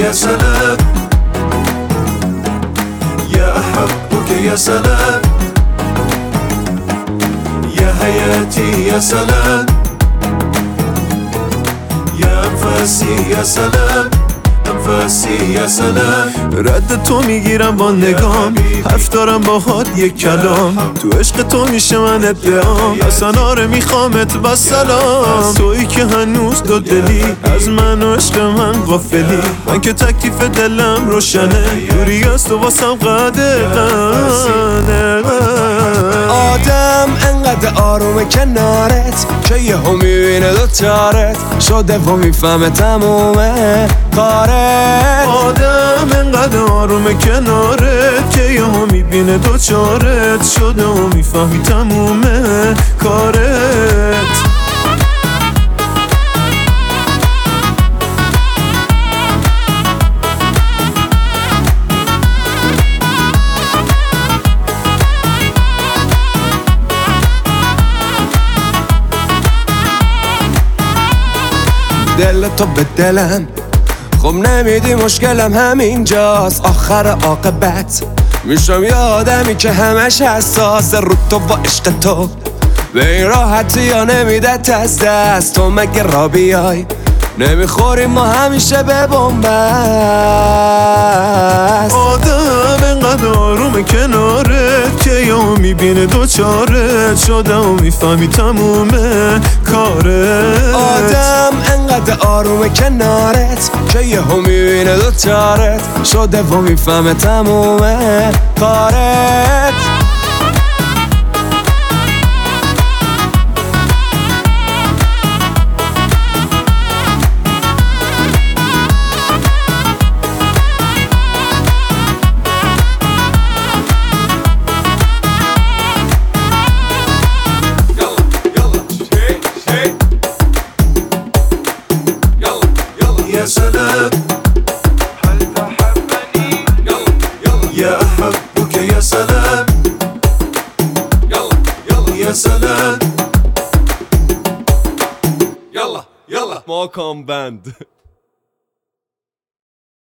يا سلام يا أحبك يا سلام يا حياتي يا سلام يا أنفاسي يا سلام انفاسی یا سلام. رد تو میگیرم با نگام، حرف دارم باهات یک کلام، تو عشق تو میشه من ادعام، اصلا آره میخوامت با سلام. تویی که هنوز دو دلی از من و عشق من غافلی، من که تکلیف دلم روشنه، دوری از تو واسم قدغنه. آدم انقدر آرومه کنارت که یه هم میبینه دوچارت شده و میفهمه تمومه کارت. آدم انقدر آرومه کنارت که یه هم میبینه دوچارت شده و میفهمی تمومه کارت. دل تو به دلم خب نمیدی مشکلم همینجاست، آخر عاقبت میشم یه آدمی که همش حساس رو تو و عشق تو به این راحتی یا نمیدت از دست. تو مگه را بیای نمیخوریم ما همیشه به بنبست. آدم انقدر آرومه کنارت که یا میبینه دوچارت شده و میفهمی تمومه کارت. آدم انقدر آرومه کنارت که یه هم میبینه دوچارت شده و میفهمه تمومه کارت. يا سلام هل تحبني يا أحبك يا سلام يا سلام يلا ماكان باند.